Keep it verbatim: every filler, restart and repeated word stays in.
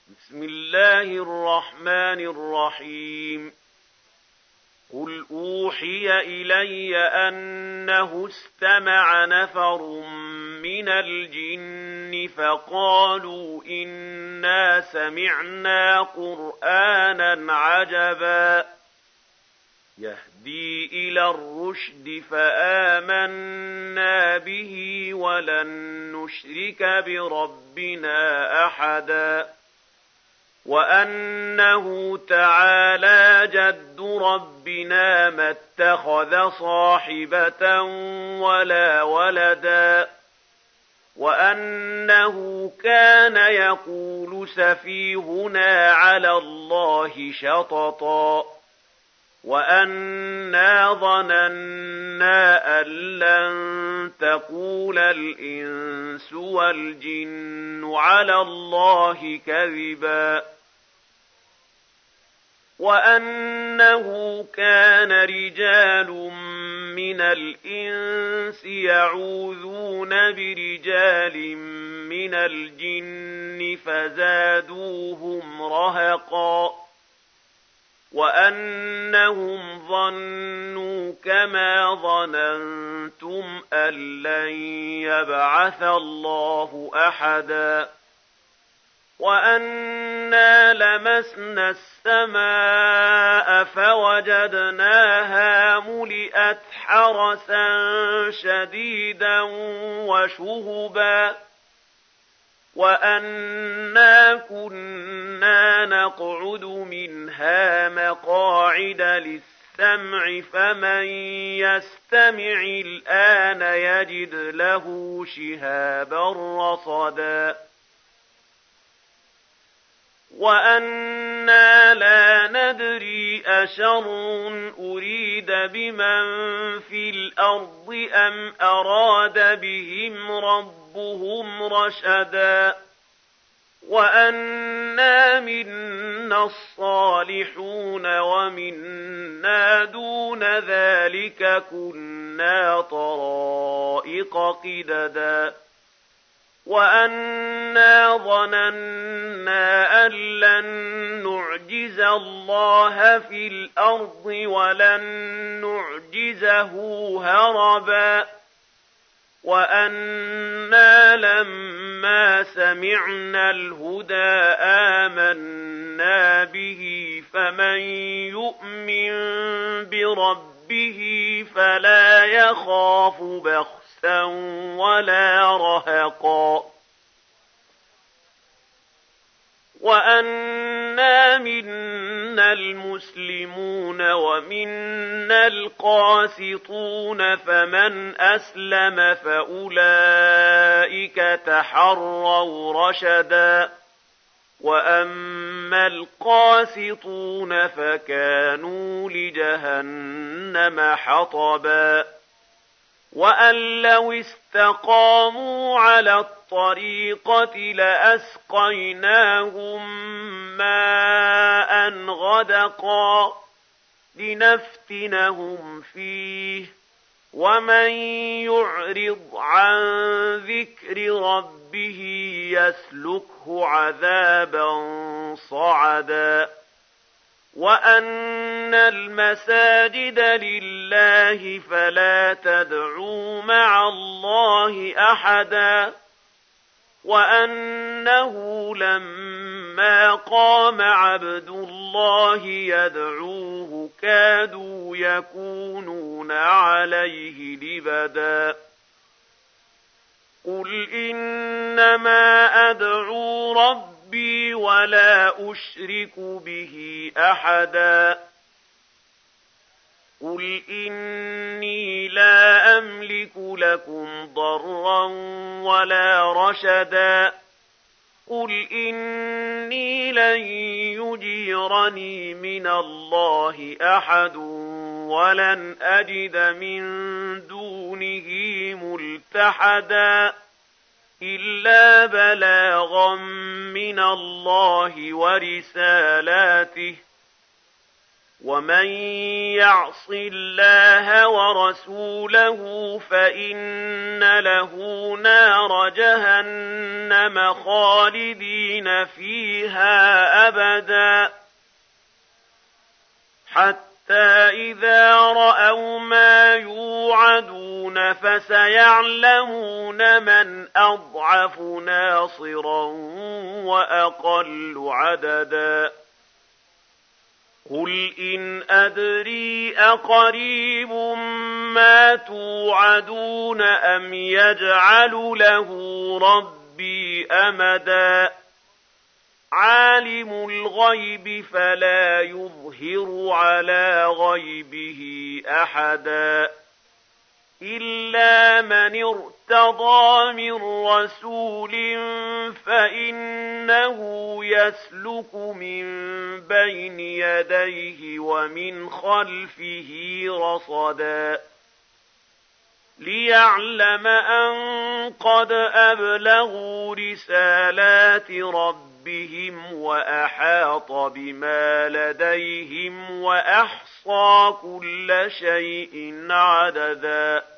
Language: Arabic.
بسم الله الرحمن الرحيم. قل أوحي إلي أنه استمع نفر من الجن فقالوا إنا سمعنا قرآنا عجبا يهدي إلى الرشد فآمنا به ولن نشرك بربنا أحدا وأنه تعالى جد ربنا ما اتخذ صاحبة ولا ولدا وأنه كان يقول سفيهنا على الله شططا وأنا ظننا أن لن تقول الإنس والجن على الله كذبا وأنه كان رجال من الإنس يعوذون برجال من الجن فزادوهم رهقا وأنهم ظنوا كما ظننتم أن لن يبعث الله أحدا وأنا لمسنا السماء فوجدناها ملئت حرسا شديدا وشهبا وأنا كنا نقعد منها مقاعد للسمع فمن يستمع الآن يجد له شهابا رصدا وأنا لا ندري أشر أريد بمن في الأرض أم أراد بهم ربهم رشدا وأنا منا الصالحون ومنا دون ذلك كنا طرائق قددا وأنا ظننا أن لن نعجز الله في الأرض ولن نعجزه هربا وأنا لما سمعنا الهدى آمنا به فمن يؤمن بربه فلا يخاف بخسا ولا رهقا وأنا منا المسلمون ومنا القاسطون فمن أسلم فأولئك تحروا رشدا وأما القاسطون فكانوا لجهنم حطبا وأن لو استقاموا على الطريقة لأسقيناهم ماء غدقا لنفتنهم فيه ومن يعرض عن ذكر ربه يسلكه عذابا صعدا وأن المساجد لله فلا تدعوا مع الله أحدا وأنه لما قام عبد الله يدعوه كادوا يكونون عليه لبدا قل إنما أدعو ربي ربي ولا أشرك به أحدا قل إني لا أملك لكم ضرا ولا رشدا قل إني لن يجيرني من الله أحد ولن أجد من دونه ملتحدا إلا بلاغا من الله ورسالاته ومن يعص الله ورسوله فإن له نار جهنم خالدين فيها أبدا حتى إذا رأوا ما يوعدون فسيعلمون من أضعف ناصرا وأقل عددا قل إن أدري أقريب ما توعدون أم يجعل له ربي أمدا عالم الغيب فلا يظهر على غيبه أحدا إلا من ارتضى من رسول فإنه يسلك من بين يديه ومن خلفه رصدا ليعلم أن قد أبلغوا رسالات ربهم وأحاط بما لديهم وأحصى كل شيء عددا